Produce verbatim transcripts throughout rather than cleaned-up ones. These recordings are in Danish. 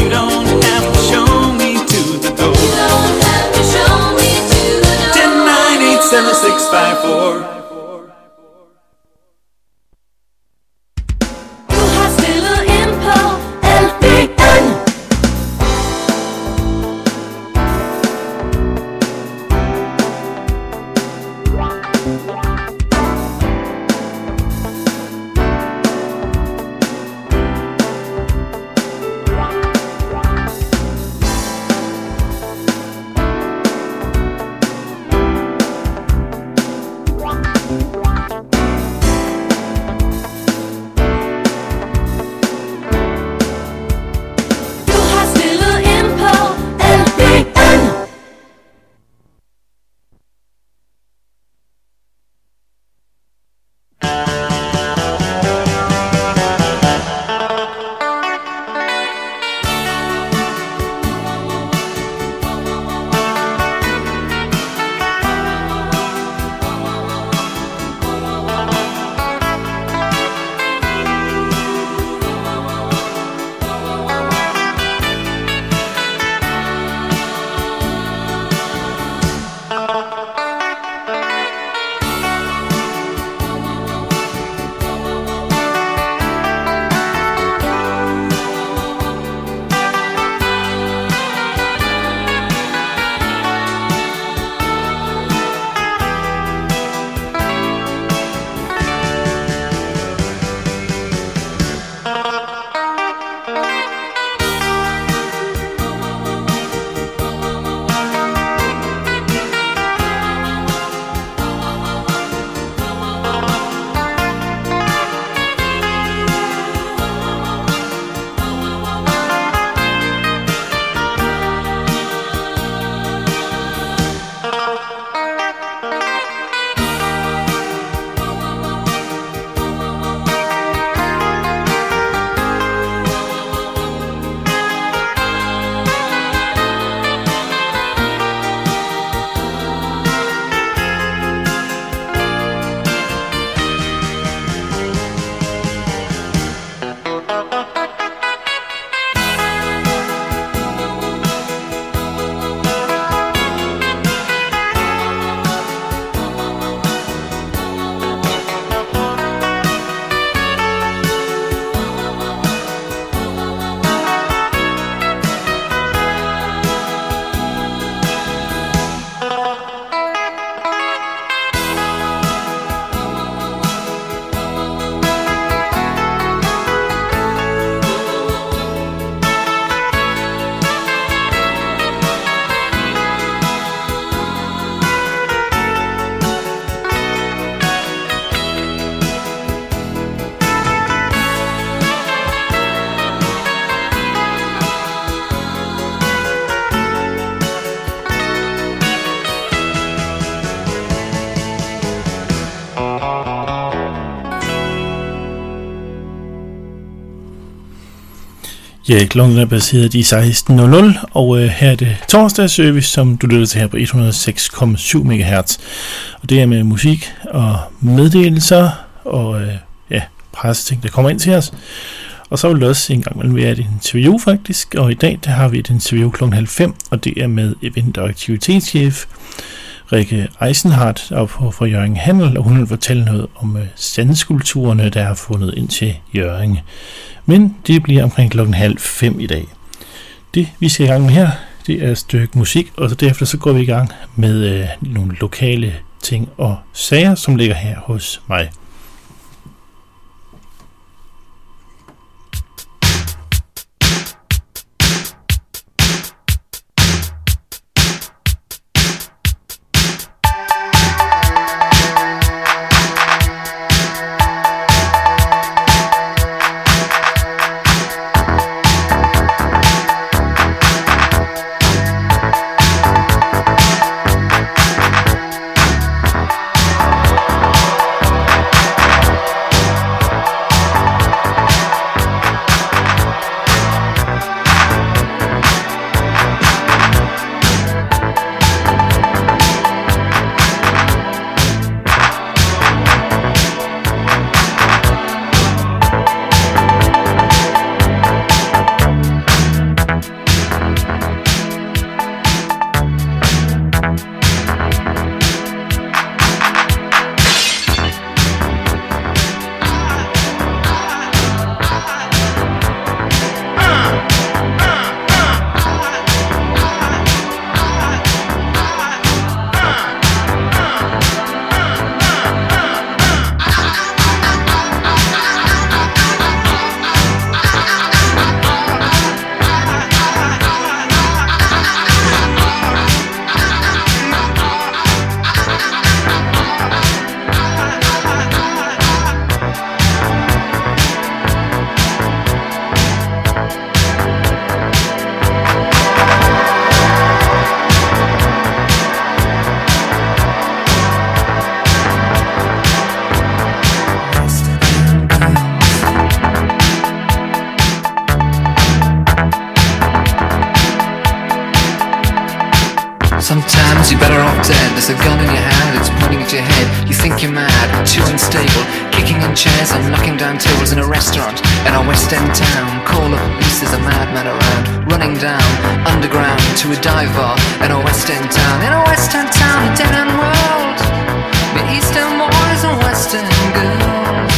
You don't have to show me to the door. You don't have to show me to the door. ten nine eight seven six five four. Ja, klokken er baseret i seksten nul nul, og øh, her er det torsdagsservice, som du lytter til her på et hundrede og seks komma syv megahertz. Og det er med musik og meddelelser og øh, ja, presseting, der kommer ind til os. Og så vil det også en gang mellem være et interview faktisk, og i dag der har vi et interview klokken halv fem, og det er med event- og aktivitetschef Rikke Eisenhardt op fra Hjørring Handel, og hun vil fortælle noget om øh, sandskulpturerne, der har fundet ind til Hjørring. Men det bliver omkring klokken halv fem i dag. Det vi skal i gang med her, det er et stykke musik, og så derefter så går vi i gang med øh, nogle lokale ting og sager, som ligger her hos mig. Sometimes you're better off dead. There's a gun in your hand, it's pointing at your head. You think you're mad, too unstable, kicking in chairs and knocking down tables in a restaurant in a West End town. Call the police, there's a madman around, running down underground to a dive bar in a West End town. In a West End town, a dead end world, the Eastern boys and Western girls.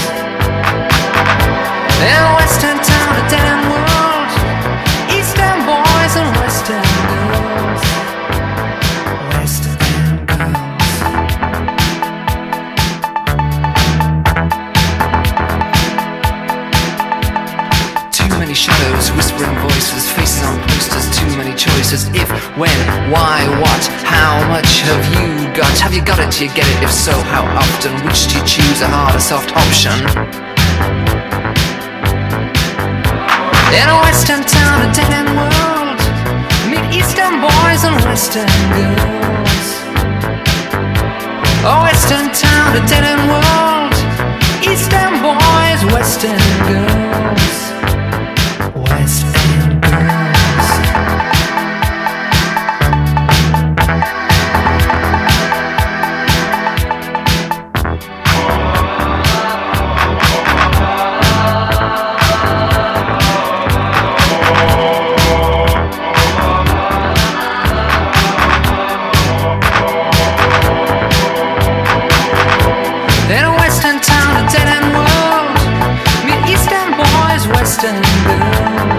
In a West End town, a dead end world, Eastern boys and Western girls. West End girls. Too many shadows, whispering voices, faces on posters, too many choices. If, when, why, what, how much have you got? Have you got it, do you get it? If so, how often? Which do you choose, a hard or soft option? In a Western town, a dead-end world, meet Eastern boys and Western girls. A Western town, a dead-end world, Eastern boys, Western girls. West End girls. In a Western town, a dead-end world, meet Eastern boys, Western girls.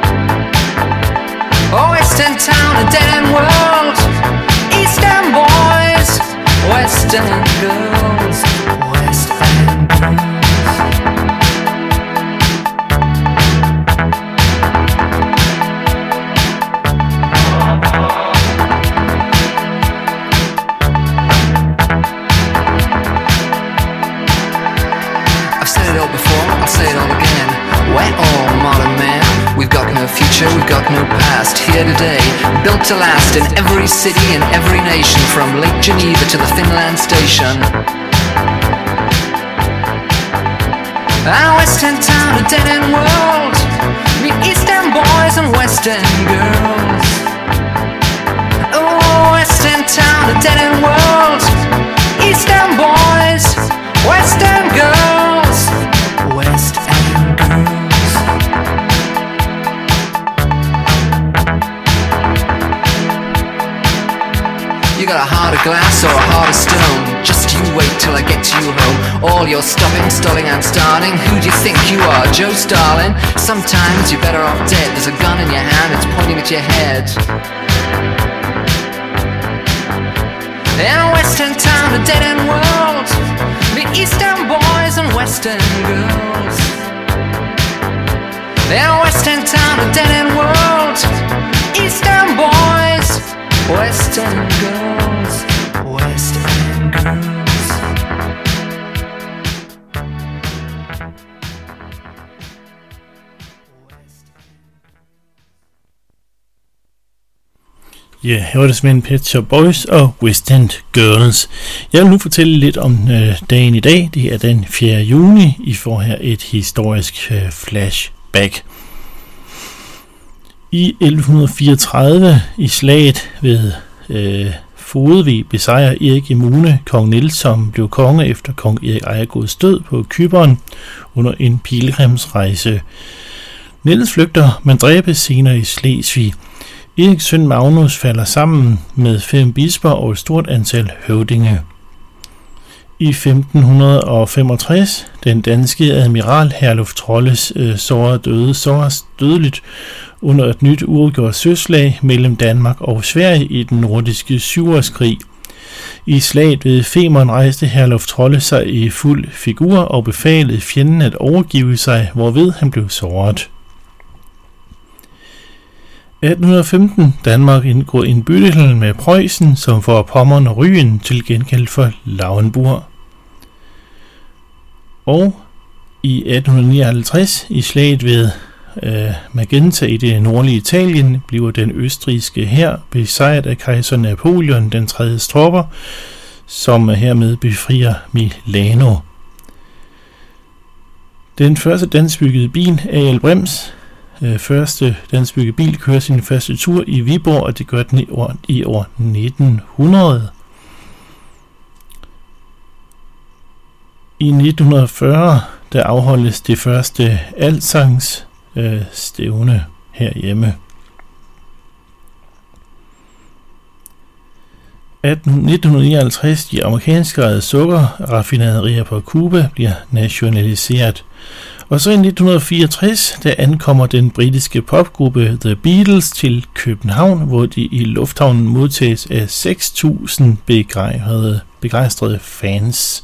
Oh, Western town, a dead-end world, Eastern boys, Western girls. West End girls. I've said it all before, I'll say it all again. We're all modern men. We've got no future, we've got no past. Here today, built to last in every city, in every nation, from Lake Geneva to the Finland station. A Western town, a dead-end world, meet Eastern boys and Western girls. Oh, Western town, a dead-end world, Eastern boys, Western girls. West End girls. You got a heart of glass or a heart of stone? Just you wait till I get to you home. All your stopping, stalling and starting. Who do you think you are, Joe Starling? Sometimes you're better off dead. There's a gun in your hand, it's pointing at your head. In a Western town, a dead-end world, meet Eastern boys and Western girls. In a Western town, a dead-end world, Eastern boys, Western girls. West End girls. Ja, yeah, her var det simpelthen Pet Shop Boys og West End Girls. Jeg vil nu fortælle lidt om øh, dagen i dag. Det er den fjerde juni. I får her et historisk øh, flashback. I elleve fireogtredive i slaget ved øh, Fodevig besejrer Erik Emune kong Niels, som blev konge efter kong Erik Ejegårds død på Cypern under en pilgrimsrejse. Niels flygter, men dræbes senere i Slesvig. Eriks søn Magnus falder sammen med fem bisper og et stort antal høvdinge. I femten femogtres, den danske admiral Herluf Trolles øh, sårede døde såres dødeligt under et nyt uafgjort søslag mellem Danmark og Sverige i den nordiske syvårskrig. I slaget ved Femern rejste Herluf Trolle sig i fuld figur og befalede fjenden at overgive sig, hvorved han blev såret. atten femten. Danmark indgår en byttehandel med Preussen, som får Pommern og Rügen til gengæld for Lauenburg. Og i atten nioghalvtreds, i slaget ved øh, Magenta i det nordlige Italien, bliver den østrigske hær besejret af kejser Napoleon den tredje tropper, som hermed befrier Milano. Den første danskbyggede bil, A L Brems, øh, første danskbyggede bil kører sin første tur i Viborg, og det gør den i år, i år nitten hundrede. I nitten fyrre der afholdes det første altsangs øh, stævne herhjemme. nitten nioghalvtreds de amerikanske ejede sukkerraffinaderier på Cuba bliver nationaliseret. Og så i nitten fireogtres der ankommer den britiske popgruppe The Beatles til København, hvor de i lufthavnen modtages af seks tusind begejstrede, begejstrede fans.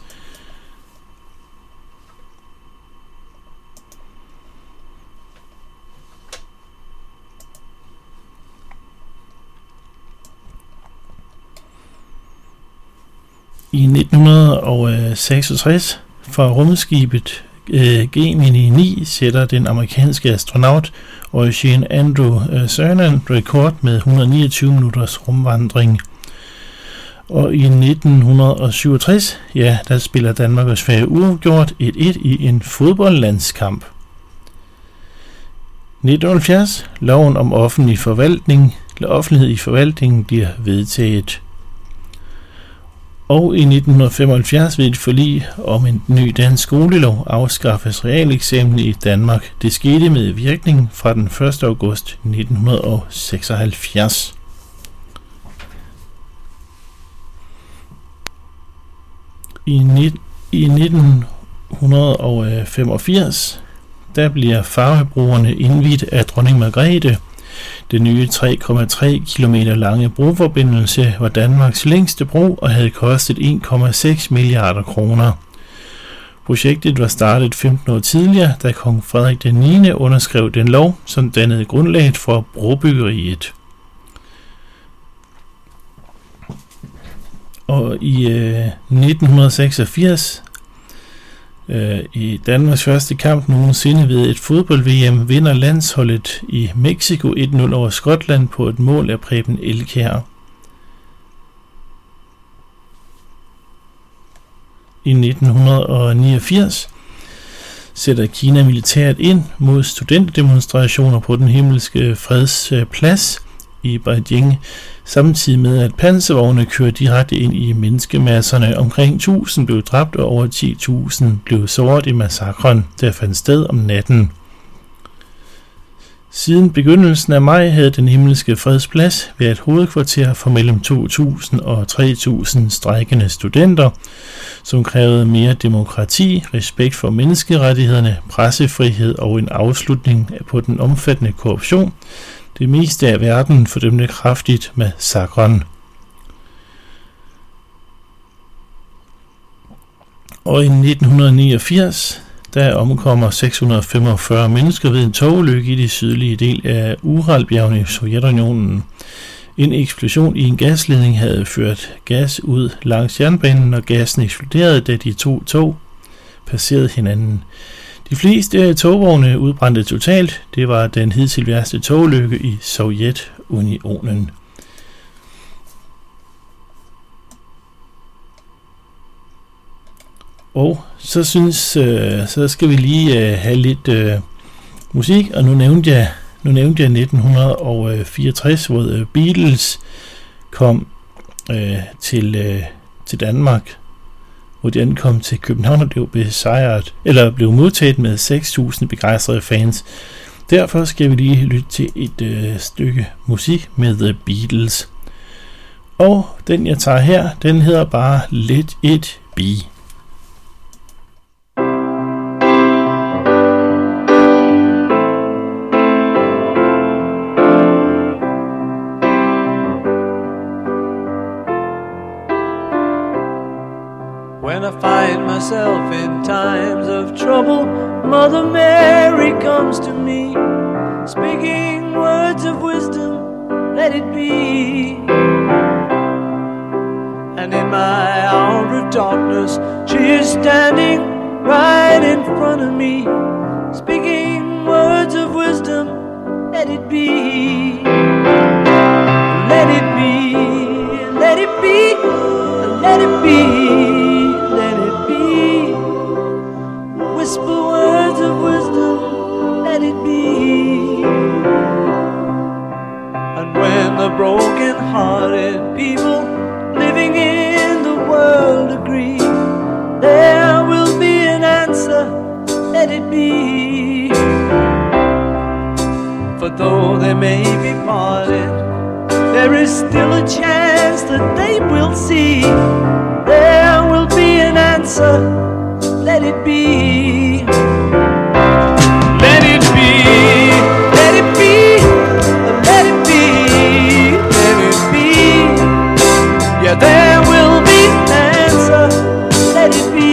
I nitten seksogtres fra rumskibet øh, Gemini ni sætter den amerikanske astronaut Eugene Andrew øh, Cernan rekord med et hundrede og niogtyve minutters rumvandring. Og i nitten syvogtres, ja, der spiller Danmark og Sverige uafgjort et et i en fodboldlandskamp. nitten halvfjerds, loven om offentlig forvaltning, eller offentlighed i forvaltningen bliver vedtaget. Og i nitten femoghalvfjerds ved et forlig om en ny dansk skolelov afskaffes realeksamen i Danmark. Det skete med virkning fra den første august nitten seksoghalvfjerds. I nitten femogfirs der bliver farvebrugerne indviet af dronning Margrethe. Den nye tre komma tre kilometer lange broforbindelse var Danmarks længste bro og havde kostet en komma seks milliarder kroner. Projektet var startet femten år tidligere, da kong Frederik den niende underskrev den lov, som dannede grundlaget for brobyggeriet. Og i øh, nitten seksogfirs, øh, i Danmarks første kamp nogensinde ved et fodbold-V M, vinder landsholdet i Mexico et nul over Skotland på et mål af Preben Elkjær. I nitten niogfirs sætter Kina militæret ind mod studentdemonstrationer på den himmelske fredsplads i Beijing, samtidig med at panservogne kører direkte ind i menneskemasserne. Omkring tusind blev dræbt og over ti tusind blev såret i massakren, der fandt sted om natten. Siden begyndelsen af maj havde den himmelske fredsplads været et hovedkvarter for mellem to tusind og tre tusind strejkende studenter, som krævede mere demokrati, respekt for menneskerettighederne, pressefrihed og en afslutning på den omfattende korruption. Det meste af verden fordømte kraftigt massakren. Og i nitten niogfirs der omkommer seks hundrede og femogfyrre mennesker ved en togulykke i de sydlige del af Uralbjergene i Sovjetunionen. En eksplosion i en gasledning havde ført gas ud langs jernbanen, og gassen eksploderede, da de to tog passerede hinanden. De fleste togvogne udbrændte totalt. Det var den hidtil værste togulykke i Sovjetunionen. Og så synes, øh, så skal vi lige øh, have lidt øh, musik, og nu nævnte jeg, nu nævnte jeg nitten fireogtres, hvor The Beatles kom øh, til, øh, til Danmark, hvor de ankom til København og blev besejret, eller blev modtaget med seks tusind begejstrede fans. Derfor skal vi lige lytte til et øh, stykke musik med The Beatles. Og den jeg tager her, den hedder bare Let It Be. When I find myself in times of trouble, Mother Mary comes to me, speaking words of wisdom, let it be. And in my hour of darkness, she is standing right in front of me, speaking words of wisdom, let it be. Let it be, let it be, let it be. Whisper words of wisdom, let it be. broken-hearted people living in the world agree there will be an answer, let it be. For though they may be parted, there is still a chance that they will see. There will be an answer, let it be. Let it be, let it be, let it be, let it be. Yeah, there will be an answer, let it be.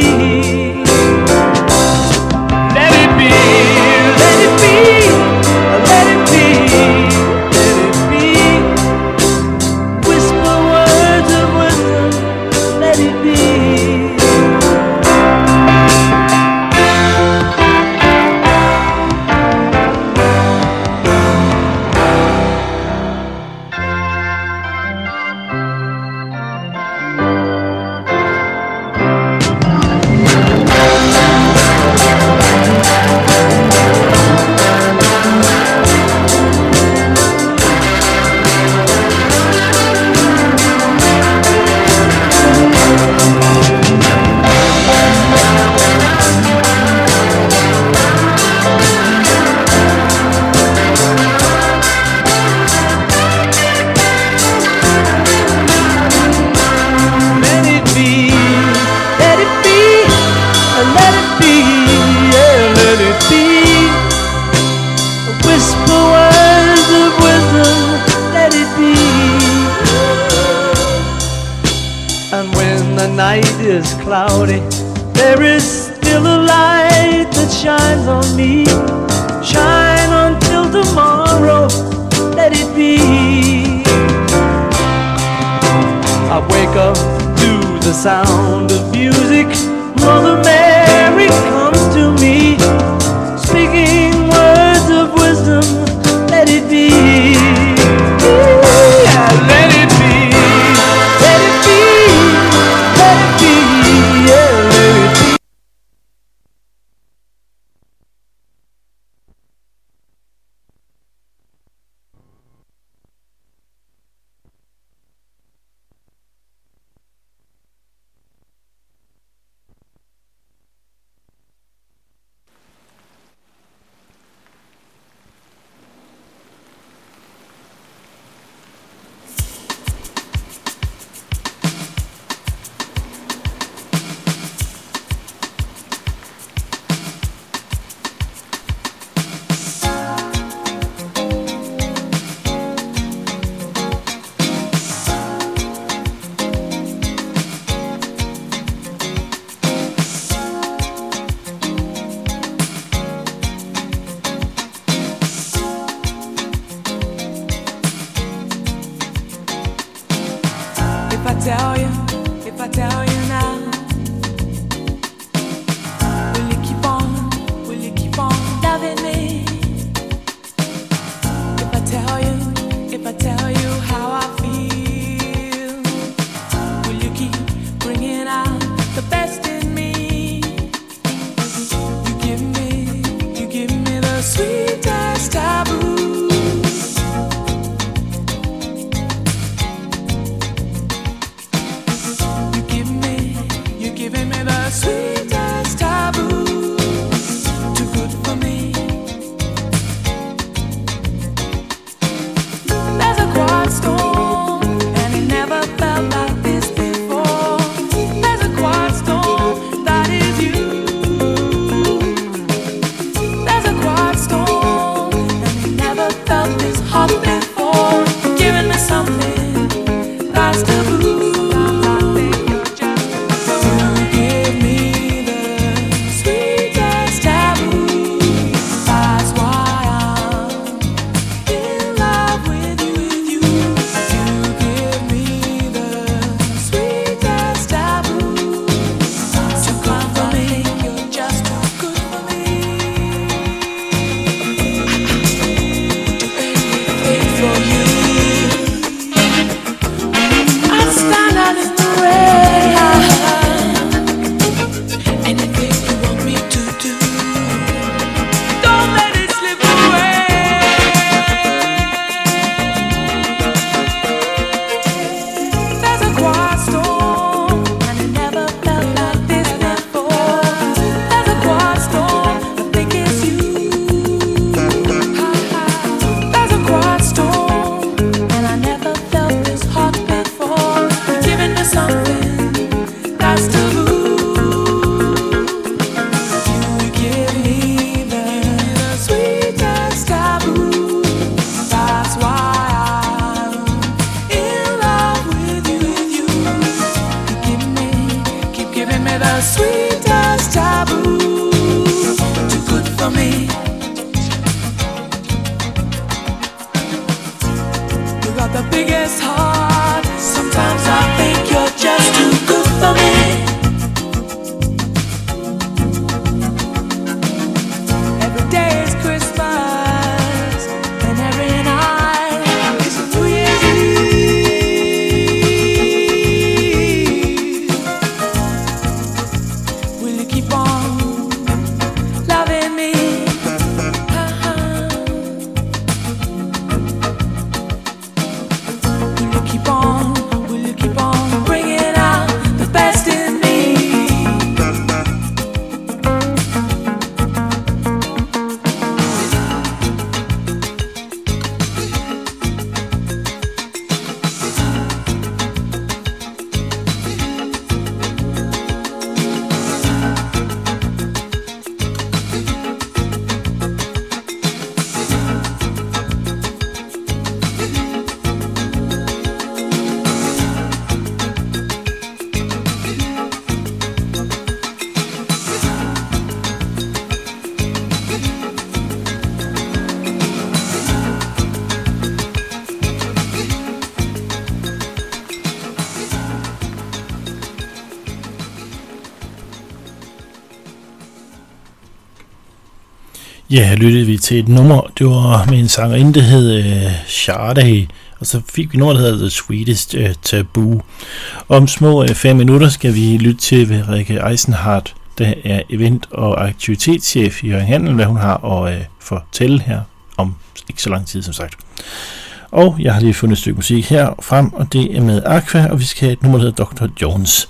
Let it be, let it be, let it be, let it be. Whisper words of wisdom, let it be. Is cloudy, there is still a light that shines on me. Shine until tomorrow, let it be. I wake up to the sound of music. Mother Mary comes to me, speaking words of wisdom, let it be. Yeah, let it be, let it be. Tell you, if I tell you now, will you keep on, will you keep on loving me? If I tell you, if I tell you how I feel, will you keep bringing out the best in me? You give me, you give me the sweetest taboo. Sweetest taboo, too good for me. There's a quiet storm, and it never felt like this before. There's a quiet storm, that is you. There's a quiet storm, and it never felt this hot before. Giving me something that's taboo. got the biggest heart. Sometimes I think you're just too good for me. Every day is Christmas, and every night is New Year's Eve. Will you keep on loving me? Ja, her lyttede vi til et nummer, det var med en sangerinde, der hed uh, Sade, og så fik vi nummer, der hedder The Sweetest uh, Taboo. Om små uh, fem minutter skal vi lytte til Rikke Eisenhardt, der er event- og aktivitetschef i Hjørring Handel, hvad hun har at uh, fortælle her om ikke så lang tid, som sagt. Og jeg har lige fundet et stykke musik her frem, og det er med Aqua, og vi skal have et nummer, der hedder doktor Jones.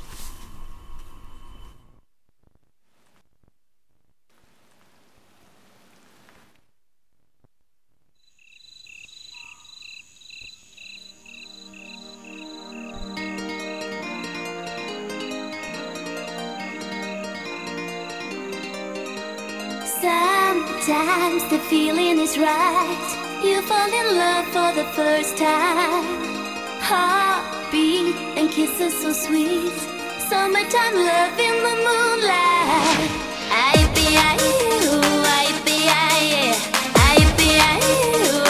Sometimes the feeling is right. You fall in love for the first time. Heartbeat and kisses so sweet. Summertime love in the moonlight. I be I you, I be I, I be I you.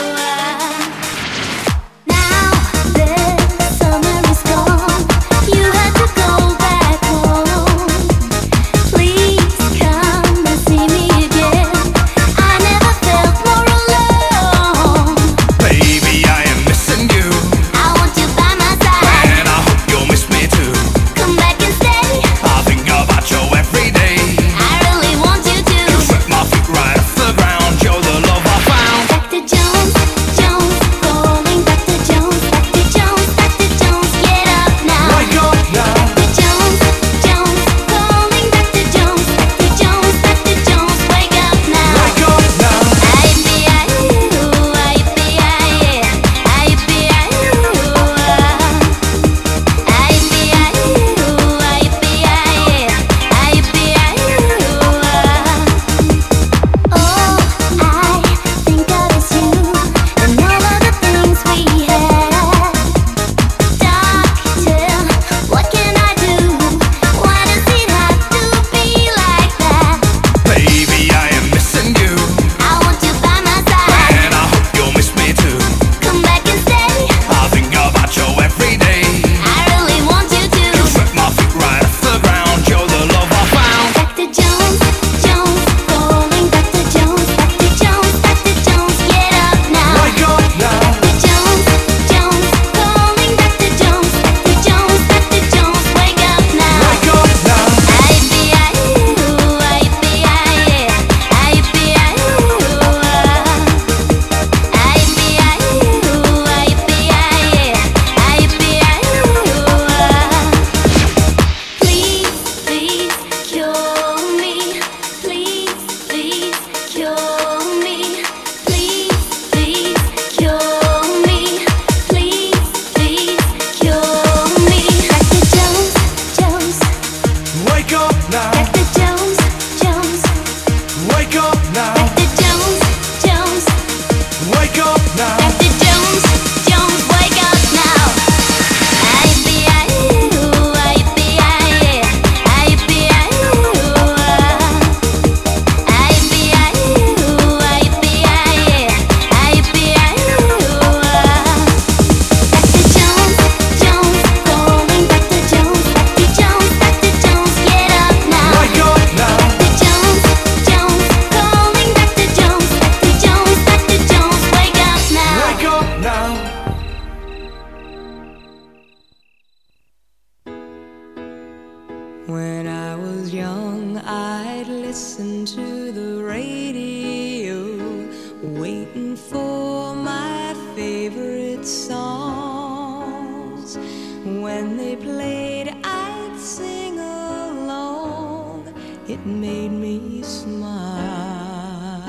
Now the summer is gone. You have to go back home. Please come and see me again. I never felt more alone. Baby, I am missing you, I want you by my side. and I hope you'll miss me too. Come back and stay. I think about you every day. I really want you to. songs. When they played, I'd sing along. It made me smile.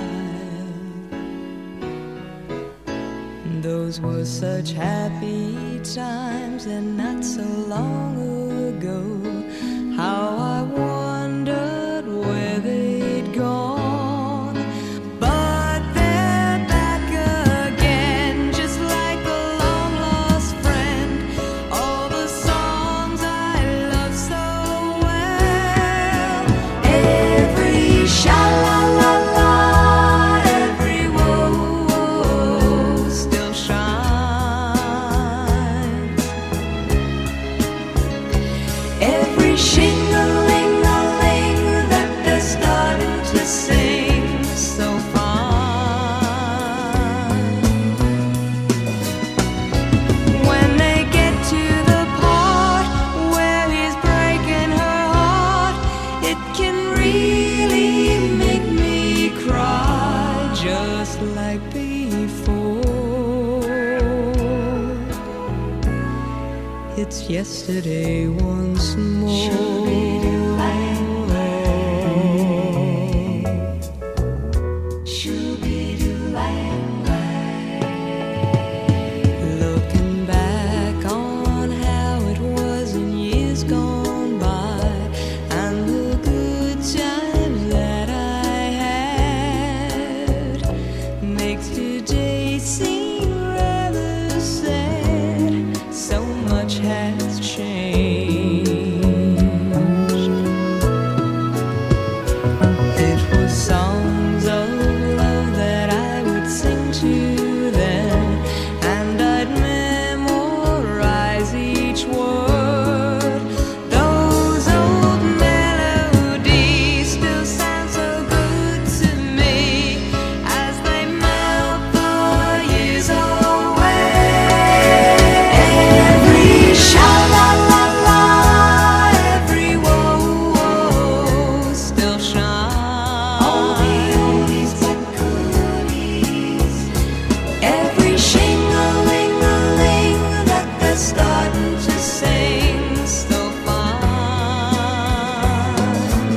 Those were such happy times, and not so long ago. How I wondered where they'd gone. But they're back again, just like a long lost friend. All the songs I love so well. Every sha-la-la-la, every woe still shines. Every shing-a-ling-a-ling that they're starting to sing so fine. When they get to the part where he's breaking her heart, it can really make me cry, just like before. It's yesterday once more. Looking back on how it was in years gone by, and the good times that I had, makes today seem rather sad. So much has changed. It was songs of love that I would sing to them, and I'd memorize each word. Those old melodies still sound so good to me as they melt the years away. Every sha-la-la-la, every woe still shines. All the oldies but goodies. Every shing-a-ling-a-ling that they're starting to sing so fine.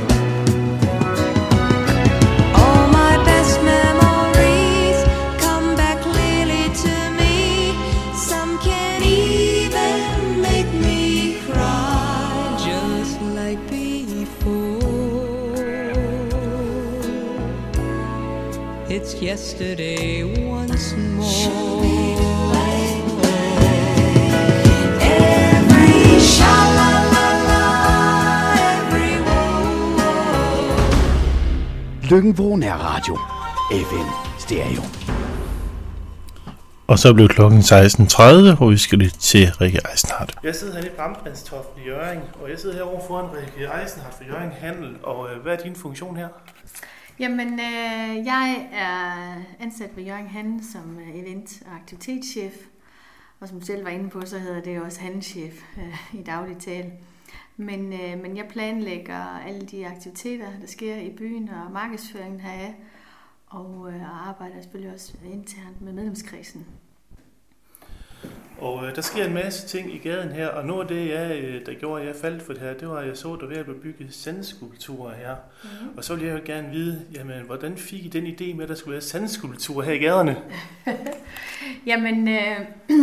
All my best memories come back clearly to me. Some can even make me cry, just like before. It's yesterday once more. Every sha-la-la-la, every woe. Løkken-Vrå Nærradio. F M Stereo. Og så blev klokken seksten tredive, hvor vi skal lytte til Rikke Eisenhardt. Jeg sidder her i Bramsmandstoften i Hjørring, og jeg sidder herovre foran Rikke Eisenhardt for Hjørring Handel. Og øh, hvad er din funktion her? Jamen, øh, jeg er ansat ved Hjørring Handel som øh, event- og aktivitetschef. Og som selv var inde på, så hedder det også handelschef øh, i daglig tale. Men, øh, men jeg planlægger alle de aktiviteter, der sker i byen og markedsføringen heraf. Og øh, arbejder selvfølgelig også internt med medlemskredsen. Og øh, der sker en masse ting i gaden her, og noget af det, jeg, øh, der gjorde, at jeg faldt for det her, det var, at jeg så, at der var ved at bygge sandskulpturer her. Mm-hmm. Og så ville jeg jo gerne vide, jamen, hvordan fik I den idé med, at der skulle være sandskulpturer her i gaderne? Jamen, øh,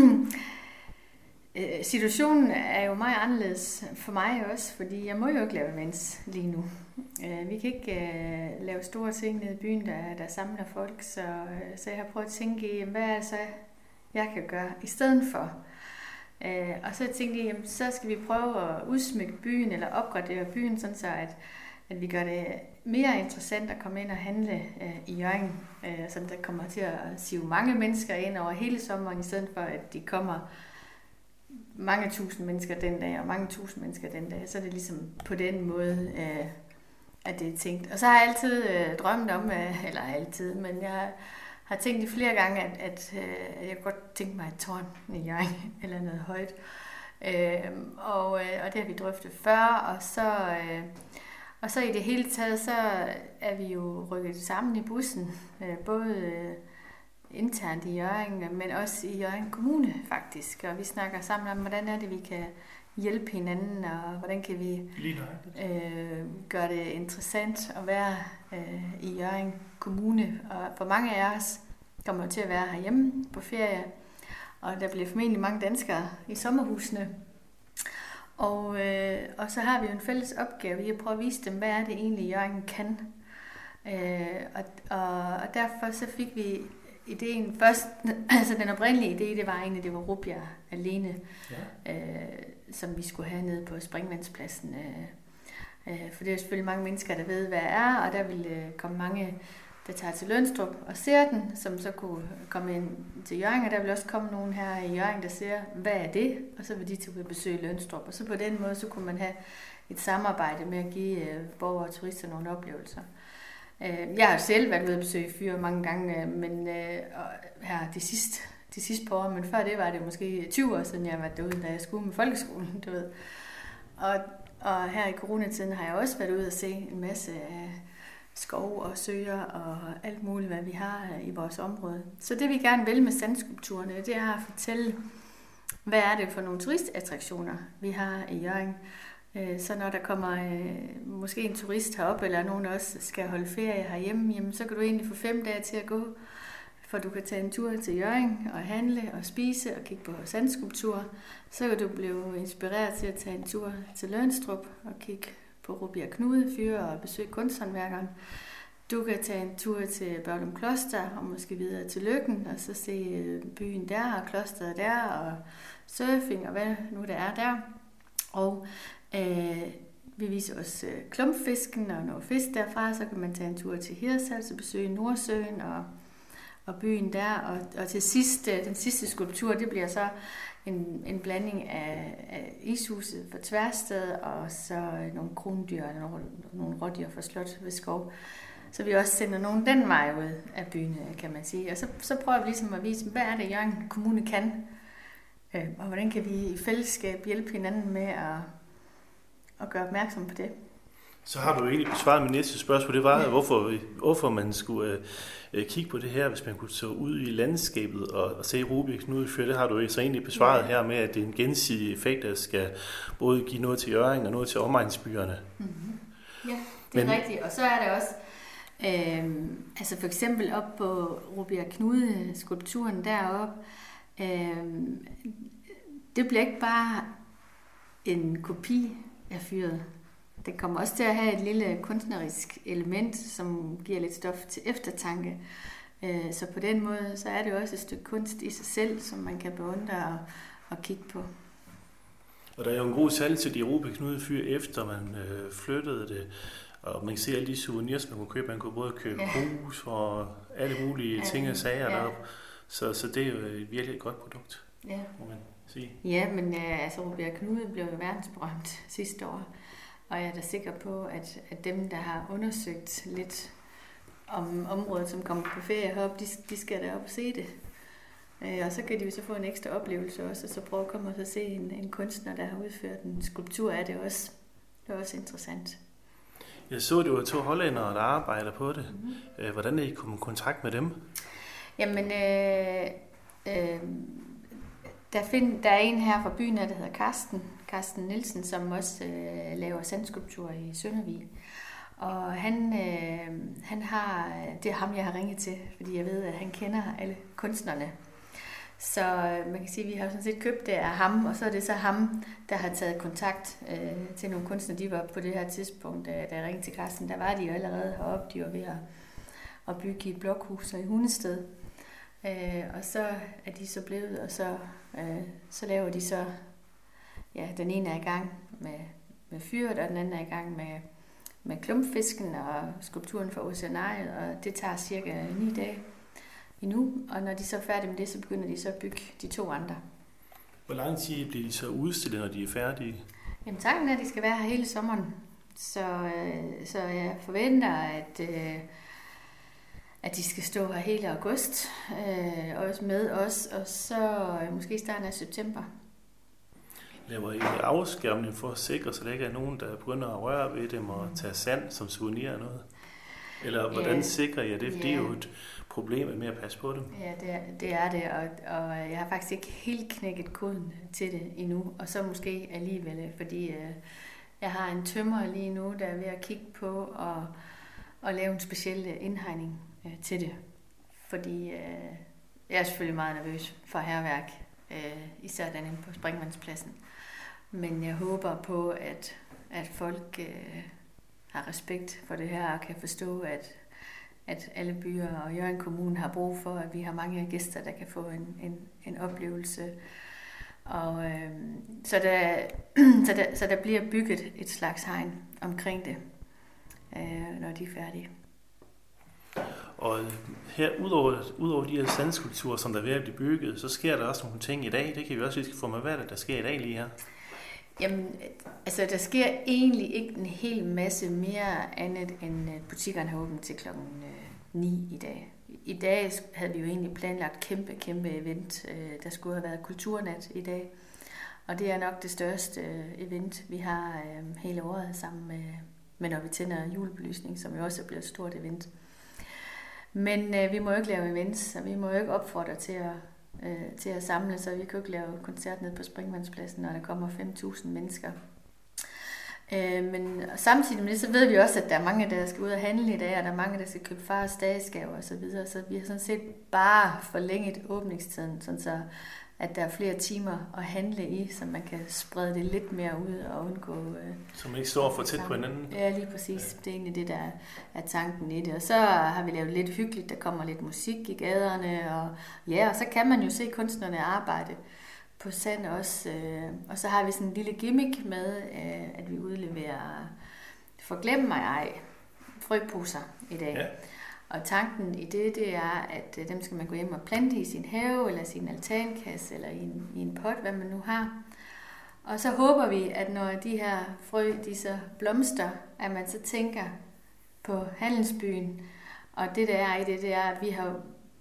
øh, situationen er jo meget anderledes for mig også, fordi jeg må jo ikke lave events lige nu. Øh, vi kan ikke øh, lave store ting nede i byen, der, der samler folk, så, øh, så jeg har prøvet at tænke i, hvad er det så, jeg kan gøre i stedet for. Øh, og så tænkte jeg, jamen, så skal vi prøve at udsmykke byen, eller opgradere byen, sådan så at, at vi gør det mere interessant at komme ind og handle øh, i Hjørring, øh, så der kommer til at sive mange mennesker ind over hele sommeren, i stedet for at de kommer mange tusind mennesker den dag, og mange tusind mennesker den dag. Så er det ligesom på den måde, øh, at det er tænkt. Og så har jeg altid øh, drømt om, øh, eller altid, men jeg har tænkt i flere gange, at, at øh, jeg godt tænke mig et tårn i Hjørring, eller noget højt. Øh, og, øh, og det har vi drøftet før, og så, øh, og så i det hele taget, så er vi jo rykket sammen i bussen. Øh, både internt i Hjørring, men også i Hjørring Kommune faktisk. Og vi snakker sammen om, hvordan er det, vi kan hjælpe hinanden, og hvordan kan vi øh, gøre det interessant at være øh, i Hjørring Kommune. Og for mange af os kommer til at være herhjemme på ferie, og der bliver formentlig mange danskere i sommerhusene. Og, øh, og så har vi jo en fælles opgave i at prøve at vise dem, hvad er det egentlig, Hjørring kan. Øh, og, og, og derfor så fik vi ideen først, altså den oprindelige idé, det var egentlig, det var Rubjerg alene, ja. øh, som vi skulle have nede på Springvandspladsen. Øh, øh, for det er selvfølgelig mange mennesker, der ved, hvad det er, og der vil øh, komme mange, der tager til Lønstrup og ser den, som så kunne komme ind til Hjørring, og der vil også komme nogen her i Hjørring, der ser, hvad er det, og så vil de til at besøge Lønstrup, og så på den måde, så kunne man have et samarbejde med at give øh, borgere og turister nogle oplevelser. Jeg har selv været ude at besøge Fyr mange gange, men øh, her de sidste, de sidste par år, men før det var det måske tyve år siden, jeg var derude, da jeg skulle med folkeskolen, du ved. Og, og her i coronatiden har jeg også været ude at se en masse af skov og søer og alt muligt, hvad vi har i vores område. Så det vi gerne vil med sandskulpturerne, det er at fortælle, hvad er det for nogle turistattraktioner, vi har i Hjørring. Så når der kommer øh, måske en turist herop, eller nogen også skal holde ferie herhjemme, jamen, så kan du egentlig få fem dage til at gå, for du kan tage en tur til Hjørring og handle og spise og kigge på sandskulpturer. Så kan du blive inspireret til at tage en tur til Lønstrup og kigge på Rubjerg Knude Fyr og besøge kunsthåndværkeren. Du kan tage en tur til Børglum Kloster og måske videre til Løkken og så se byen der og klosteret der og surfing og hvad nu der er der. Og Øh, vi viser os øh, klumpfisken og noget fisk derfra, så kan man tage en tur til Hirtshals og besøge Nordsøen og, og byen der. Og, og til sidst, øh, den sidste skulptur, det bliver så en, en blanding af, af ishuset for Tværsted og så øh, nogle krondyr eller nogle, nogle rådyr for Slot ved Skov. Så vi også sender nogen den vej ud af byen, kan man sige. Og så, så prøver vi ligesom at vise, hvad er det, Hjørring Kommune kan, øh, og hvordan kan vi i fællesskab hjælpe hinanden med at og gøre opmærksom på det. Så har du egentlig besvaret min næste spørgsmål. Det var, ja. hvorfor, hvorfor man skulle uh, kigge på det her, hvis man kunne så ud i landskabet og, og se Rubjerg Knude Fyr. Det har du så egentlig besvaret ja. her med, at det er en gensidig effekt, der skal både give noget til Hjørring og noget til omegnsbyerne. Mm-hmm. Ja, det er Men, rigtigt. Og så er der også, øh, altså for eksempel op på Rubjerg Knude, skulpturen deroppe, øh, det bliver ikke bare en kopi af fyret. Den kommer også til at have et lille kunstnerisk element, som giver lidt stof til eftertanke. Så på den måde, så er det også et stykke kunst i sig selv, som man kan beundre og, og kigge på. Og der er jo en god salg til de Rubjerg Knude Fyr, efter man øh, flyttede det. Og man kan se alle de souvenirs, man kunne købe. Man kunne både købe ja. hus og alle mulige ja. ting og sager ja. deroppe. Så, så det er jo virkelig et godt produkt, ja. må man sige. Ja, men altså, Rubjerg Knude blev jo verdensberømt sidste år. Og jeg er da sikker på, at, at dem, der har undersøgt lidt om området, som kommer på ferie heroppe, de, de skal da op og se det. Øh, og så kan de jo så få en ekstra oplevelse også, og så prøve at komme og se en, en kunstner, der har udført en skulptur af det også. Det er også interessant. Jeg så, det var to hollændere, der arbejder på det. Mm-hmm. Hvordan er I kommet i kontakt med dem? Jamen, øh, øh, der, find, der er en her fra byen, der hedder Karsten, Karsten Nielsen, som også øh, laver sandskulpturer i Søndervig. Og han, øh, han har, det er ham, jeg har ringet til, fordi jeg ved, at han kender alle kunstnerne. Så man kan sige, at vi har sådan set købt det af ham, og så er det så ham, der har taget kontakt øh, til nogle kunstnere. De var på det her tidspunkt, da, da jeg ringede til Karsten, der var de jo allerede heroppe. De var ved at, at bygge et blokhus i Hundested. Øh, og så er de så blevet, og så, øh, så laver de så, ja, den ene er i gang med, med fyret, og den anden er i gang med, med klumpfisken og skulpturen for oceanariet, og det tager cirka ni dage endnu, og når de så er færdige med det, så begynder de så at bygge de to andre. Hvor lang tid bliver de så udstillet, når de er færdige? Jamen, tanken er, at de skal være her hele sommeren, så, øh, så jeg forventer, at, øh, at de skal stå her hele august, øh, også med os, og så øh, måske starten af september. Laver I afskærmning for at sikre, så der ikke er nogen, der begynder at røre ved dem og tage sand som souvenir og noget? Eller hvordan Ja. sikrer jeg det? For det er Ja. jo et problem med at passe på dem. Ja, det er det, er det og, og jeg har faktisk ikke helt knækket koden til det endnu, og så måske alligevel, fordi øh, jeg har en tømrer lige nu, der er ved at kigge på og, og lave en speciel indhegning øh, til det, fordi øh, jeg er selvfølgelig meget nervøs for hærværk, øh, især den inde på Springvandspladsen, men jeg håber på, at, at folk øh, har respekt for det her og kan forstå, at at alle byer og Hjørring Kommune har brug for, at vi har mange gæster, der kan få en, en, en oplevelse. Og, øh, så, der, så, der, så der bliver bygget et slags hegn omkring det, øh, når de er færdige. Og her, udover, udover de her sandskulpturer, som der er ved at blive bygget, så sker der også nogle ting i dag. Det kan vi også lige få med, hvad der, der sker i dag lige her. Jamen, altså der sker egentlig ikke en hel masse mere andet, end butikkerne har åbent til klokken ni i dag. I dag havde vi jo egentlig planlagt kæmpe, kæmpe event. Der skulle have været kulturnat i dag. Og det er nok det største event, vi har hele året sammen med, med når vi tænder julebelysning, som jo også bliver et stort event. Men øh, vi må jo ikke lave events, så vi må jo ikke opfordre til at, øh, til at samle, så vi kan jo ikke lave koncert nede på Springvandspladsen, når der kommer fem tusind mennesker. Øh, men samtidig med det, så ved vi også, at der er mange, der skal ud og handle i dag, og der er mange, der skal købe fars dagsgaver og så videre, så vi har sådan set bare forlænget åbningstiden, sådan så at der er flere timer at handle i, så man kan sprede det lidt mere ud og undgå... Øh, så man ikke står for tæt på hinanden? Ja, lige præcis. Ja. Det er egentlig det, der er tanken i det. Og så har vi lavet lidt hyggeligt, der kommer lidt musik i gaderne, og ja, og så kan man jo se kunstnerne arbejde på sand også. Øh, og så har vi sådan en lille gimmick med, øh, at vi udleverer forglem mig ej frøposer i dag. Ja. Og tanken i det, det er, at dem skal man gå hjem og plante i sin have, eller sin altankasse, eller i en, i en pot, hvad man nu har. Og så håber vi, at når de her frø, de så blomster, at man så tænker på handelsbyen. Og det der er i det, det er, at vi har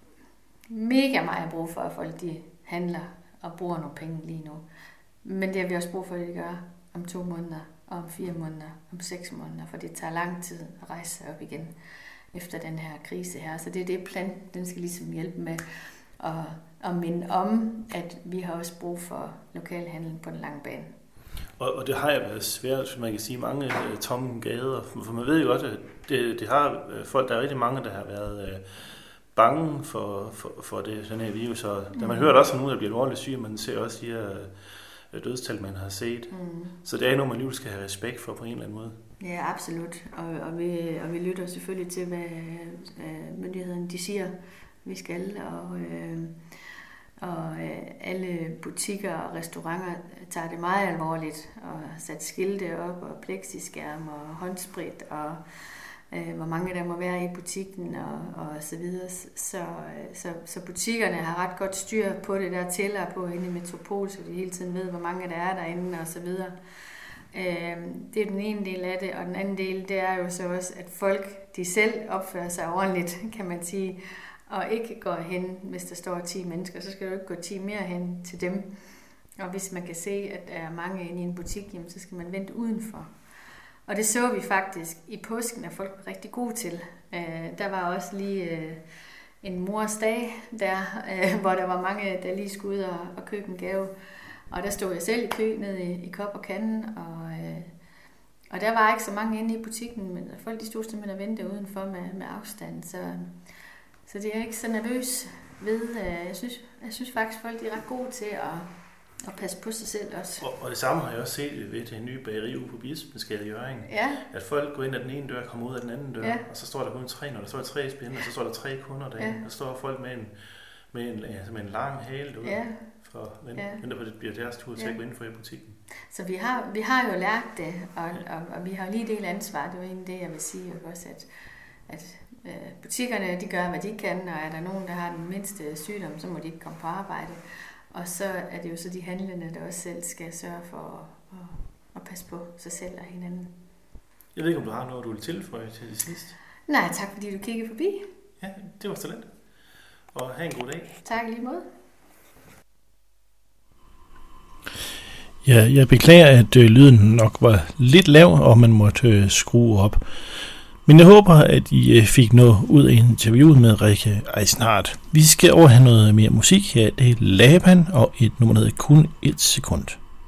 mega meget brug for, at folk de handler og bruger nogle penge lige nu. Men det har vi også brug for, at de gør om to måneder, om fire måneder, om seks måneder, for det tager lang tid at rejse sig op igen efter den her krise her. Så det er det, planten den skal ligesom hjælpe med at, at minde om, at vi har også brug for lokalhandlen på den lange bane. Og, og det har jo været svært, for man kan sige, mange uh, tomme gader, for man ved jo godt, at det, det har uh, folk, der er rigtig mange, der har været uh, bange for, for, for det, sådan her virus, og da man mm. hører også om nogen, der bliver alvorligt syge, man ser også de her uh, dødstal, man har set. Mm. Så det er noget, man lige skal have respekt for på en eller anden måde. Ja, absolut. Og, og, vi, og vi lytter selvfølgelig til, hvad øh, myndighederne de siger, vi skal. Og, øh, og øh, alle butikker og restauranter tager det meget alvorligt og har sat skilte op og plexiskærm og håndsprit og øh, hvor mange der må være i butikken og, og så videre. Så, så, så butikkerne har ret godt styr på det der tæller på inde i Metropol, så de hele tiden ved, hvor mange der er derinde og så videre. Det er den ene del af det, og den anden del, det er jo så også, at folk, de selv opfører sig ordentligt, kan man sige, og ikke går hen, hvis der står ti mennesker, så skal du ikke gå ti mere hen til dem. Og hvis man kan se, at der er mange inde i en butik, jamen, så skal man vente udenfor. Og det så vi faktisk i påsken, at folk var rigtig gode til. Der var også lige en mors dag, der, hvor der var mange, der lige skulle ud og, og købe en gave. Og der stod jeg selv i kø nede i, i Kop og Kanden, og, øh, og der var ikke så mange inde i butikken, men folk de stod simpelthen og ventede udenfor med, med afstand. Så, så det er jeg ikke så nervøs ved. Jeg synes, jeg synes faktisk, folk de er ret gode til at, at passe på sig selv også. Og, og det samme har jeg også set ved det nye bageri ude på Bispensgade i Hjørring. Ja. At folk går ind ad den ene dør og kommer ud af den anden dør, ja. Og så står der kun tre, når der står tre spændende, og så står der tre kunder derinde, ja. Og så står folk med en, med en, altså med en lang hale derude. Ja. For men, ja. Men det bliver deres tur til at gå ind for i butikken. Så vi har, vi har jo lært det, og, og, og vi har lige del ansvar. Det er jo egentlig det, jeg vil sige også, at, at øh, butikkerne de gør, hvad de kan, og er der nogen, der har den mindste sygdom, så må de ikke komme på arbejde. Og så er det jo så de handlende, der også selv skal sørge for at, at, at passe på sig selv og hinanden. Jeg ved ikke, om du har noget, du vil tilføje til det sidste? Nej, tak fordi du kiggede forbi. Ja, det var så let. Og have en god dag. Tak lige måde. Ja, jeg beklager, at øh, lyden nok var lidt lav, og man måtte øh, skrue op. Men jeg håber, at I fik noget ud af interviewet med Rikke Eisnhardt. Vi skal over have noget mere musik her. Det er Laban og et nummer, der hedder Kun et sekund.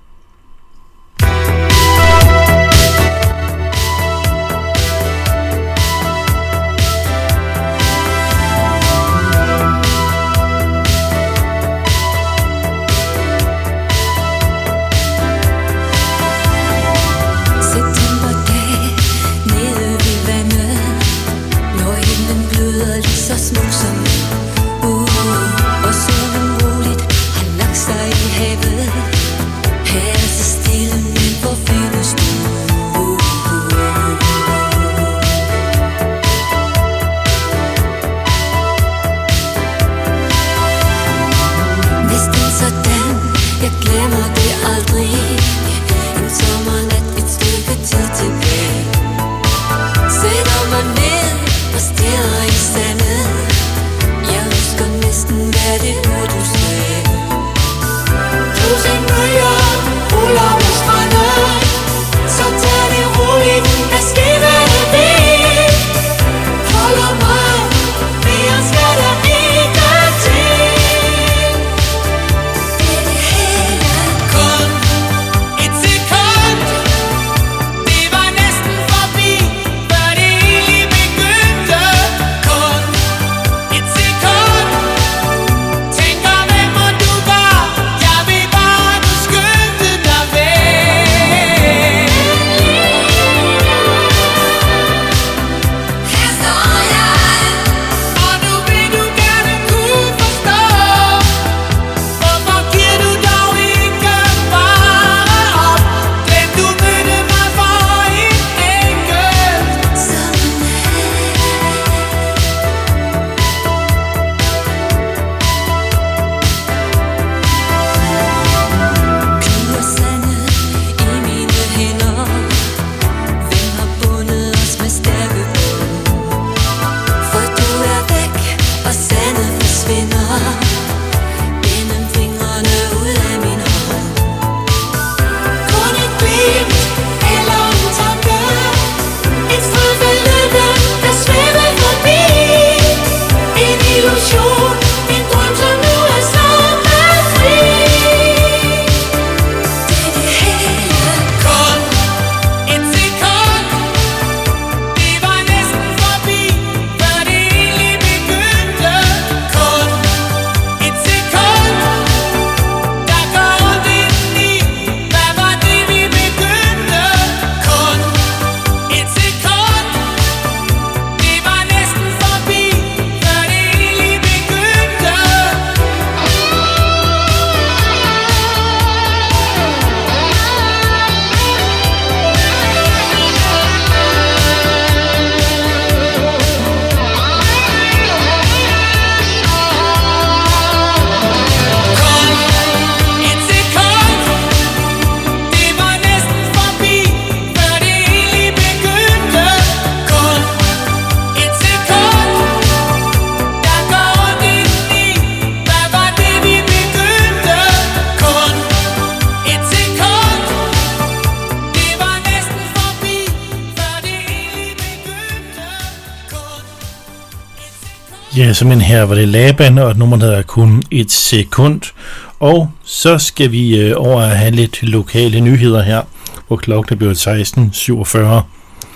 Ja, simpelthen her var det Laban, og et nummer, der hedder Kun et sekund. Og så skal vi øh, over at have lidt lokale nyheder her, hvor klokken er blevet seksten syvogfyrre.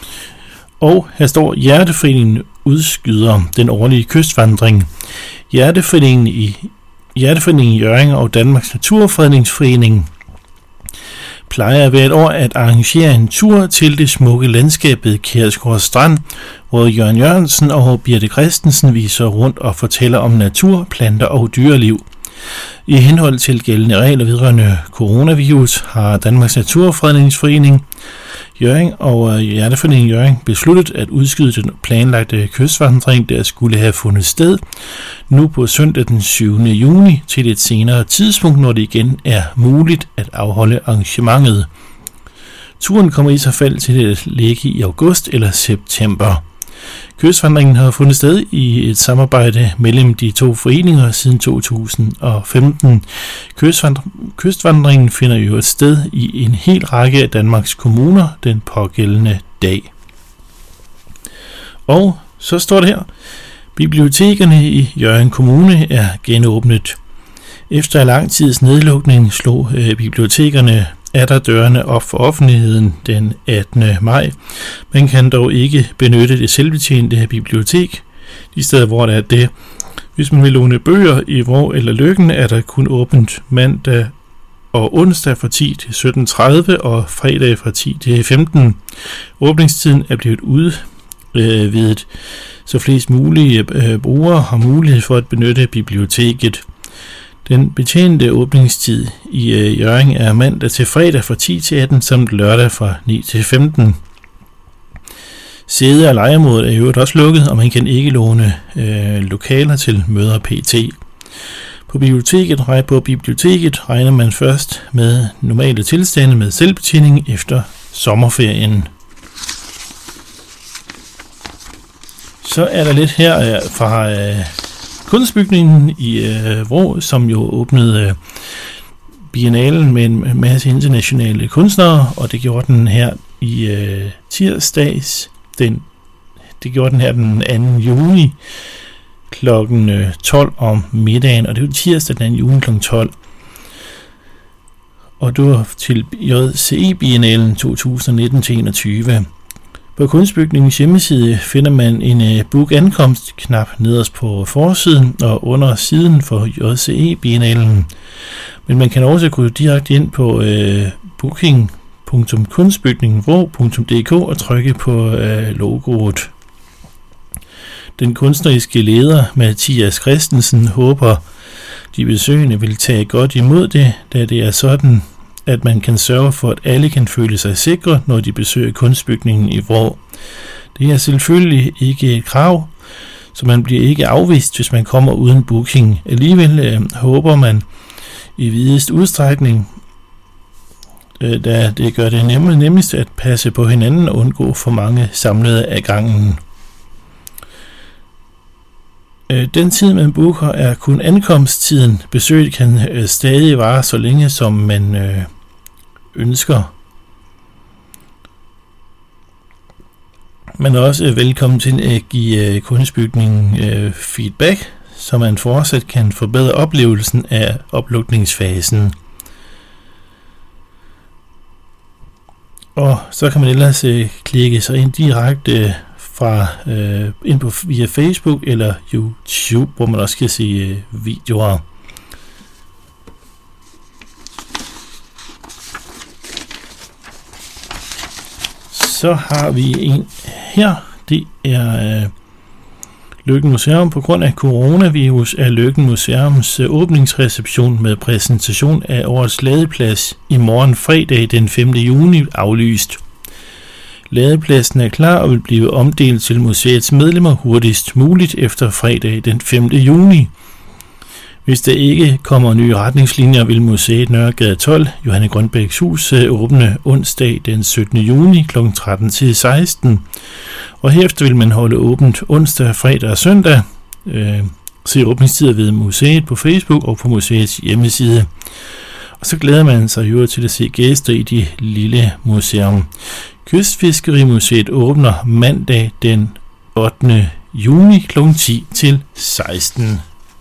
Og her står, Hjerteforeningen udskyder den årlige kystvandring. Hjerteforeningen i, Hjerteforeningen i Hjørring og Danmarks Naturfredningsforening plejer hvert år at arrangere en tur til det smukke landskabet Kjærsgaard Strand, hvor Jørgen Jørgensen og Birte Christensen viser rundt og fortæller om natur, planter og dyreliv. I henhold til gældende regler vedrørende coronavirus har Danmarks Naturfredningsforening Hjørring og Hjerteforeningen Hjørring besluttet at udskyde den planlagte kystvandring, der skulle have fundet sted nu på søndag den syvende juni til et senere tidspunkt, når det igen er muligt at afholde arrangementet. Turen kommer i så fald til at ligge i august eller september. Kystvandringen har fundet sted i et samarbejde mellem de to foreninger siden to tusind og femten. Kystvandring, kystvandringen finder jo et sted i en hel række af Danmarks kommuner den pågældende dag. Og så står det her: bibliotekerne i Hjørring Kommune er genåbnet. Efter lang tids nedlukning slog øh, bibliotekerne atter dørene op for offentligheden den attende maj. Man kan dog ikke benytte det selvbetjente bibliotek de steder, hvor der er det. Hvis man vil låne bøger i Vrå eller Løkken, er der kun åbent mandag og onsdag fra ti til sytten tredive og fredag fra ti til femten. Åbningstiden er blevet udvidet, så flest mulige øh, brugere har mulighed for at benytte biblioteket. Den betjente åbningstid i øh, Hjørring er mandag til fredag fra ti til atten, samt lørdag fra ni til femten. Sæde- og lejeområdet er i øvrigt også lukket, og man kan ikke låne øh, lokaler til møder pt. På biblioteket, på biblioteket regner man først med normale tilstande med selvbetjening efter sommerferien. Så er der lidt her øh, fra øh, kunstbygningen i øh, Vrå, som jo åbnede øh, biennalen med en masse internationale kunstnere, og det gjorde den her i øh, tirsdags. Den, det gjorde den her den anden juni klokken tolv om middagen, og det var tirsdag den anden juni klokken tolv. Og det var til J C E-biennalen to tusind nitten til enogtyve. På kunstbygningens hjemmeside finder man en book ankomst-knap nederst på forsiden og under siden for J C E-biennalen. Men man kan også gå direkte ind på øh, booking punktum kunstbygningenvrå punktum d k og trykke på øh, logoet. Den kunstneriske leder, Mathias Christensen, håber, de besøgende vil tage godt imod det, da det er sådan, at man kan sørge for, at alle kan føle sig sikre, når de besøger kunstbygningen i Vrå. Det er selvfølgelig ikke et krav, så man bliver ikke afvist, hvis man kommer uden booking. Alligevel øh, håber man i videst udstrækning, øh, da det gør det nemmest, nemmest at passe på hinanden og undgå for mange samlede af gangen. Den tid, man booker, er kun ankomsttiden. Besøget kan øh, stadig vare så længe, som man øh, ønsker. Man er også velkommen til at give øh, kunstbygningen øh, feedback, så man fortsat kan forbedre oplevelsen af oplukningsfasen. Og så kan man ellers øh, klikke sig ind direkte øh, fra øh, ind på via Facebook eller YouTube, hvor man også kan se øh, videoer. Så har vi en her. Det er øh, Løkken Museum. På grund af coronavirus er Løkken Museums øh, åbningsreception med præsentation af årets ladeplads i morgen fredag den femte juni aflyst. Ladepladsen er klar og vil blive omdelt til museets medlemmer hurtigst muligt efter fredag den femte juni. Hvis der ikke kommer nye retningslinjer, vil museet Nørregade tolv, Johanne Grønbæks hus, åbne onsdag den syttende juni klokken tretten til seksten. Og herefter vil man holde åbent onsdag, fredag og søndag. Øh, se åbningstider ved museet på Facebook og på museets hjemmeside. Og så glæder man sig jo til at se gæster i det lille museum. Kystfiskerimuseet åbner mandag den ottende juni klokken ti til seksten.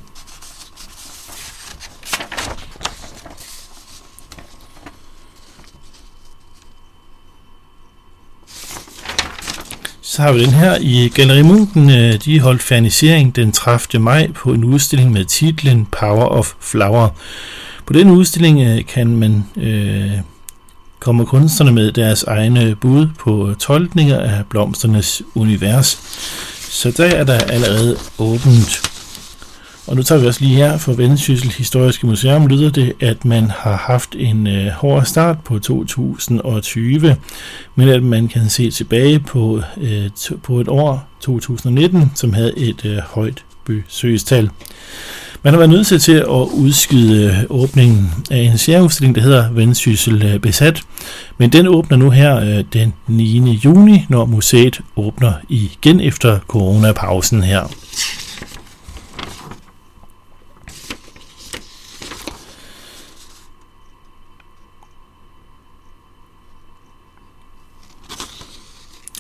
Så har vi den her i Galleri Munken. De holdt fernisering den tredivte maj på en udstilling med titlen Power of Flower. På den udstilling kan man øh, komme kunstnerne med deres egne bud på tolkninger af blomsternes univers. Så der er der allerede åbent. Og nu tager vi også lige her for Vendsyssel Historiske Museum, lyder det, at man har haft en øh, hård start på to tusind og tyve, men at man kan se tilbage på, øh, t- på et år, to tusind og nitten, som havde et øh, højt besøgstal. Man har været nødt til at udskyde åbningen af en særudstilling, der hedder Vendsyssel Besat, men den åbner nu her øh, den niende juni, når museet åbner igen efter coronapausen her.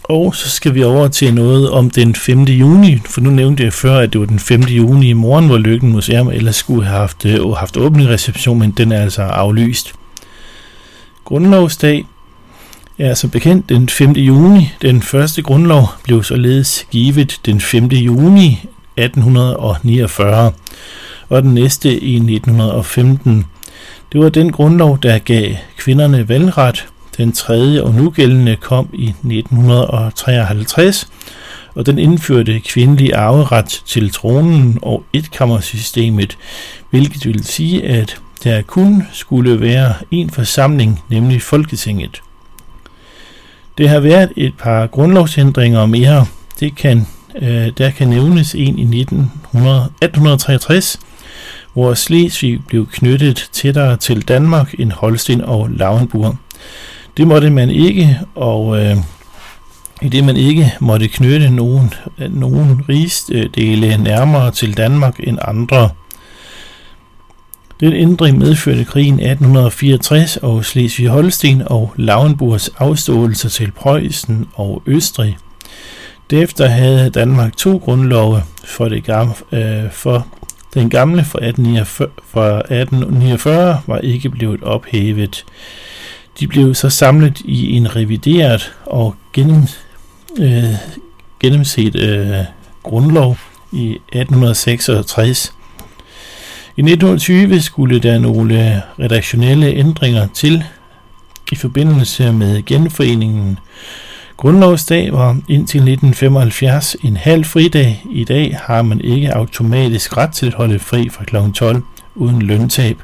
Og så skal vi over til noget om den femte juni, for nu nævnte jeg før, at det var den femte juni i morgen, hvor Løkken Museum ellers skulle have haft, øh, haft åbning reception, men den er altså aflyst. Grundlovsdag er som bekendt den femte juni. Den første grundlov blev således givet den femte juni atten niogfyrre, og den næste i nitten femten. Det var den grundlov, der gav kvinderne valgret. Den tredje og nugældende kom i nitten treoghalvtreds, og den indførte kvindelig arveret til tronen og etkammersystemet, hvilket vil sige, at der kun skulle være en forsamling, nemlig Folketinget. Det har været et par grundlovsændringer mere. Det kan, øh, der kan nævnes en i atten treogtres, hvor Slesvig blev knyttet tættere til Danmark end Holsten og Lauenburg. Det måtte man ikke, og øh, i det man ikke måtte knytte nogen, nogen rigsdele nærmere til Danmark end andre. Den ændring medførte krigen atten fireogtres og Slesvig-Holsten og Lauenburgs afståelse til Preussen og Østrig. Derefter havde Danmark to grundlove, for, det gamle, øh, for den gamle fra atten niogfyrre var ikke blevet ophævet. De blev så samlet i en revideret og gennem, øh, gennemset øh, grundlov i atten seksogtres. I nitten tyve skulle der nogle redaktionelle ændringer til i forbindelse med genforeningen. Grundlovsdag var indtil nitten femoghalvfjerds en halv fridag. I dag har man ikke automatisk ret til at holde fri fra klokken tolv uden løntab.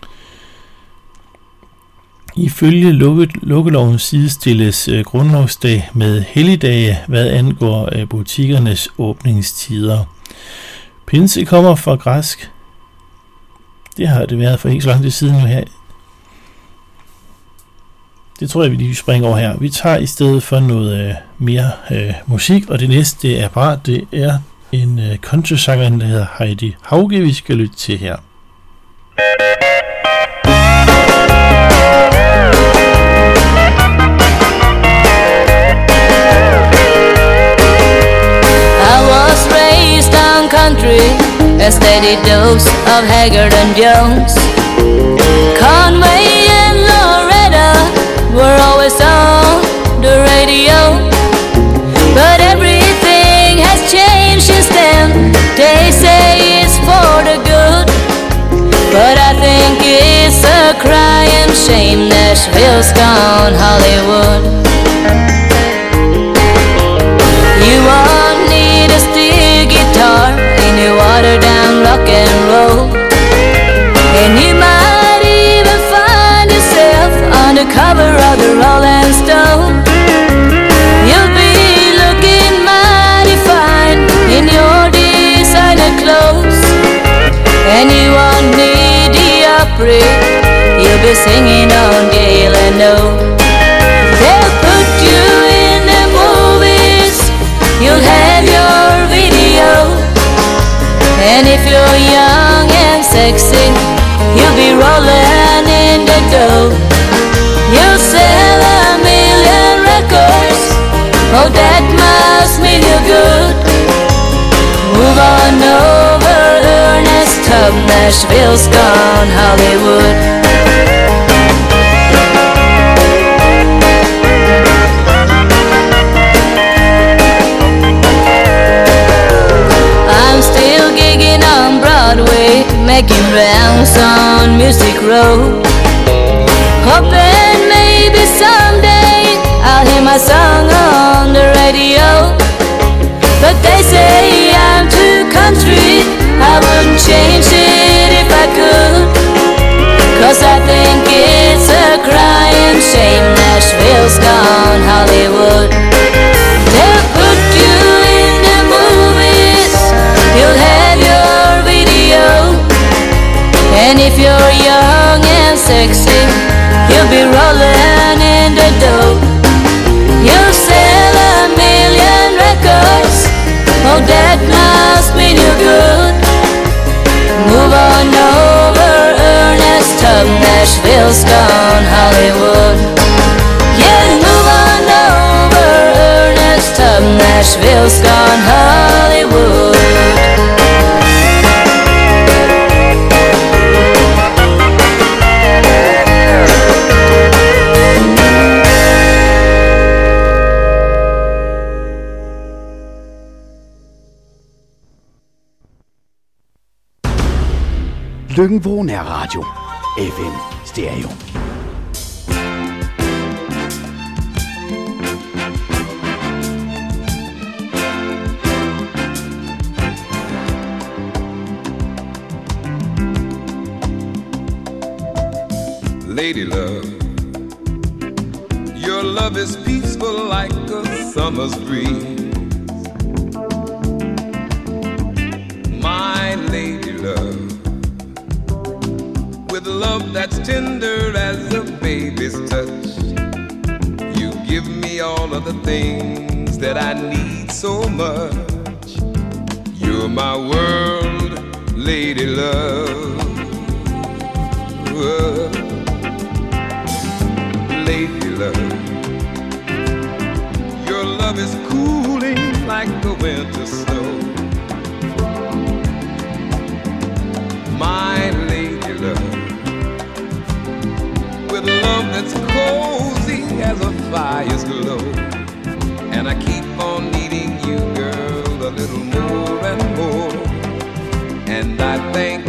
Ifølge lukkeloven sidestilles øh, grundlovsdag med helligdage, hvad angår øh, butikkernes åbningstider. Pinse kommer fra græsk. Det har det været for ikke så lang tid siden nu her. Det tror jeg, vi lige springer over her. Vi tager i stedet for noget øh, mere øh, musik, og det næste det er bare, det er en øh, countrysanger, der hedder Heidi Hauge, vi skal lytte til her. Country, a steady dose of Haggard and Jones. Conway and Loretta were always on the radio, but everything has changed since then. They say it's for the good, but I think it's a crying shame Nashville's gone Hollywood. You won't need a steel guitar in your watered down rock and roll, and you might even find yourself on the cover of the Rolling Stone. You'll be looking mighty fine in your designer clothes, and you won't need the Opry. You'll be singing on Gail and O. They'll put you in the movies, you'll have your video, and if you're young and sexy, you'll be rolling in the dough. You'll sell a million records, oh that must mean you're good. Move on over, Ernest Tubb, Nashville's gone Hollywood. Making rounds on Music Row, hoping maybe someday I'll hear my song on the radio. But they say I'm too country, I wouldn't change it if I could, 'cause I think it's a crying shame Nashville's gone Hollywood. They'll put you in the movies, you'll have your video, and if you're young and sexy, you'll be rolling in the dough. You'll sell a million records, oh that must mean you're good. Move on over, Ernest Tubb, Nashville's gone Hollywood. Yeah, move on over, Ernest Nashville's gone Hollywood. Lyngvå Nærradio. F M Stereo. Lady love, your love is peaceful like a summer's breeze. My lady love, with love that's tender as a baby's touch, you give me all of the things that I need so much. You're my world, lady love. Whoa. Lady love, your love is cooling like the winter snow. My lady love, with love that's cozy as a fire's glow. And I keep on needing you, girl, a little more and more. And I thank